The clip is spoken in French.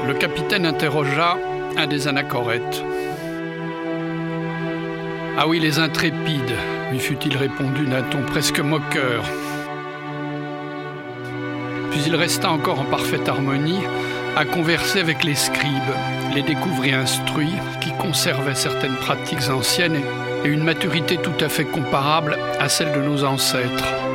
Le capitaine interrogea un des anachorètes. « Ah oui, les intrépides », lui fut-il répondu d'un ton presque moqueur. Puis il resta encore en parfaite harmonie à converser avec les scribes, les découvrit instruits, qui conservaient certaines pratiques anciennes et une maturité tout à fait comparable à celle de nos ancêtres.